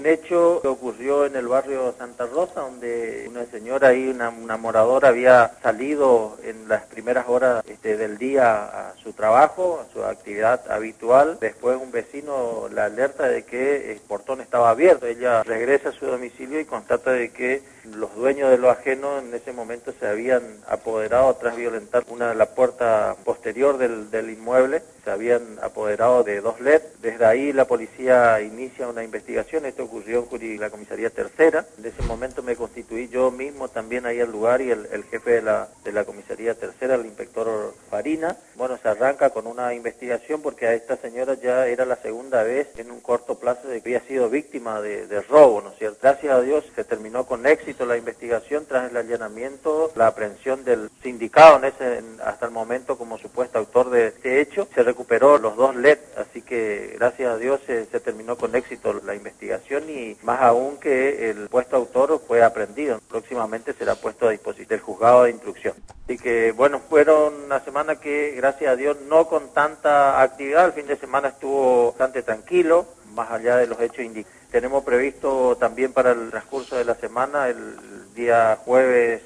un hecho que ocurrió en el barrio Santa Rosa, donde una señora y una moradora había salido en las primeras horas del día a su trabajo, a su actividad habitual. Después un vecino la alerta de que el portón estaba abierto. Ella regresa a su domicilio y constata de que los dueños de lo ajeno en ese momento se habían apoderado tras violentar la puerta posterior del inmueble. Se habían apoderado de 2 LED. Desde ahí la policía inicia una investigación. Esto ocurrió en la comisaría tercera. En ese momento me constituí yo mismo también ahí al lugar y el jefe de la comisaría tercera, el inspector Farina. Bueno, se arranca con una investigación porque a esta señora ya era la segunda vez en un corto plazo de que había sido víctima de robo, ¿no es cierto? Gracias a Dios se terminó con éxito la investigación tras el allanamiento, la aprehensión del sindicado hasta el momento como supuesto autor de este hecho. Se recuperó los 2 LED, así que gracias a Dios se terminó con éxito la investigación y más aún que el supuesto autor fue aprehendido. Próximamente será puesto a disposición del juzgado de instrucción. Así que bueno, fueron una semana que gracias a Dios no con tanta actividad. El fin de semana estuvo bastante tranquilo, más allá de los hechos indicados. Tenemos previsto también para el transcurso de la semana, el día jueves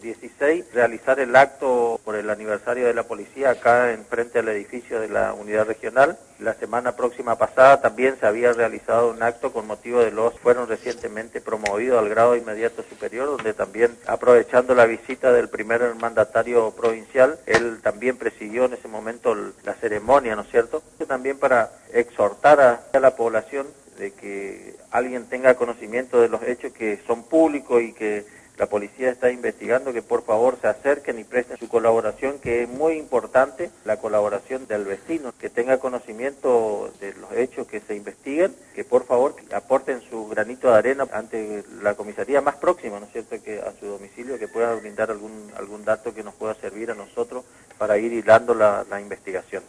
16, realizar el acto por el aniversario de la policía acá en frente al edificio de la unidad regional. La semana próxima pasada también se había realizado un acto con motivo de fueron recientemente promovidos al grado inmediato superior, donde también, aprovechando la visita del primer mandatario provincial, él también presidió en ese momento la ceremonia, ¿no es cierto? También para exhortar a la población de que alguien tenga conocimiento de los hechos que son públicos y que la policía está investigando, que por favor se acerquen y presten su colaboración, que es muy importante la colaboración del vecino, que tenga conocimiento de los hechos que se investiguen, que por favor aporten su granito de arena ante la comisaría más próxima, ¿no es cierto?, que a su domicilio, que pueda brindar algún dato que nos pueda servir a nosotros para ir hilando la investigación.